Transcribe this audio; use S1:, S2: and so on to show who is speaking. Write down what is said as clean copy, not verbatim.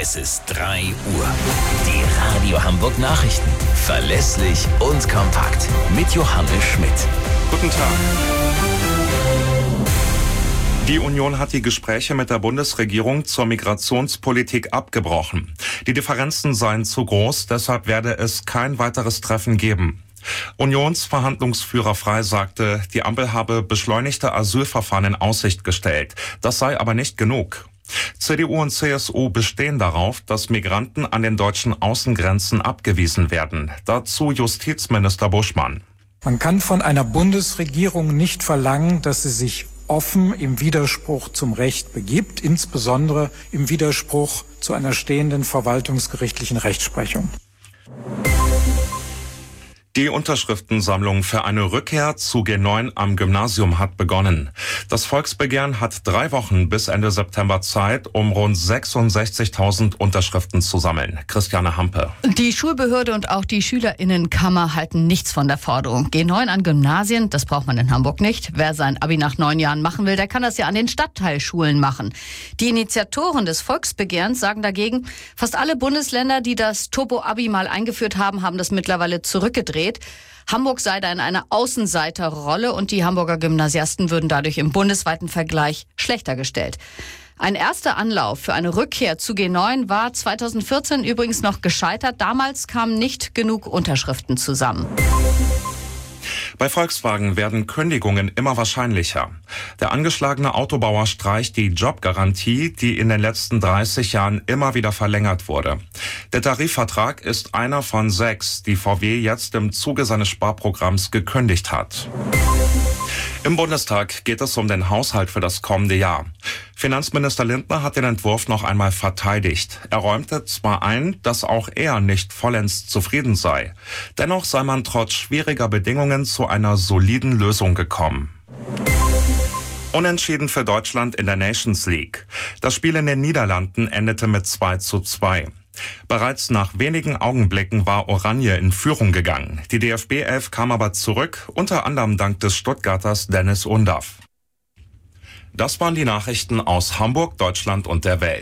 S1: Es ist 3 Uhr. Die Radio Hamburg Nachrichten. Verlässlich und kompakt. Mit Johannes Schmidt.
S2: Guten Tag. Die Union hat die Gespräche mit der Bundesregierung zur Migrationspolitik abgebrochen. Die Differenzen seien zu groß, deshalb werde es kein weiteres Treffen geben. Unionsverhandlungsführer Frey sagte, die Ampel habe beschleunigte Asylverfahren in Aussicht gestellt. Das sei aber nicht genug. CDU und CSU bestehen darauf, dass Migranten an den deutschen Außengrenzen abgewiesen werden. Dazu Justizminister Buschmann.
S3: Man kann von einer Bundesregierung nicht verlangen, dass sie sich offen im Widerspruch zum Recht begibt, insbesondere im Widerspruch zu einer stehenden verwaltungsgerichtlichen Rechtsprechung.
S2: Die Unterschriftensammlung für eine Rückkehr zu G9 am Gymnasium hat begonnen. Das Volksbegehren hat 3 Wochen bis Ende September Zeit, um rund 66.000 Unterschriften zu sammeln. Christiane Hampe.
S4: Die Schulbehörde und auch die SchülerInnenkammer halten nichts von der Forderung. G9 an Gymnasien, das braucht man in Hamburg nicht. Wer sein Abi nach 9 Jahren machen will, der kann das ja an den Stadtteilschulen machen. Die Initiatoren des Volksbegehrens sagen dagegen, fast alle Bundesländer, die das Turbo-Abi mal eingeführt haben, haben das mittlerweile zurückgedreht. Hamburg sei da in einer Außenseiterrolle und die Hamburger Gymnasiasten würden dadurch im bundesweiten Vergleich schlechter gestellt. Ein erster Anlauf für eine Rückkehr zu G9 war 2014 übrigens noch gescheitert. Damals kamen nicht genug Unterschriften zusammen.
S2: Bei Volkswagen werden Kündigungen immer wahrscheinlicher. Der angeschlagene Autobauer streicht die Jobgarantie, die in den letzten 30 Jahren immer wieder verlängert wurde. Der Tarifvertrag ist einer von 6, die VW jetzt im Zuge seines Sparprogramms gekündigt hat. Im Bundestag geht es um den Haushalt für das kommende Jahr. Finanzminister Lindner hat den Entwurf noch einmal verteidigt. Er räumte zwar ein, dass auch er nicht vollends zufrieden sei. Dennoch sei man trotz schwieriger Bedingungen zu einer soliden Lösung gekommen. Unentschieden für Deutschland in der Nations League. Das Spiel in den Niederlanden endete mit 2:2. Bereits nach wenigen Augenblicken war Oranje in Führung gegangen. Die DFB-11 kam aber zurück, unter anderem dank des Stuttgarters Dennis Undaff. Das waren die Nachrichten aus Hamburg, Deutschland und der Welt.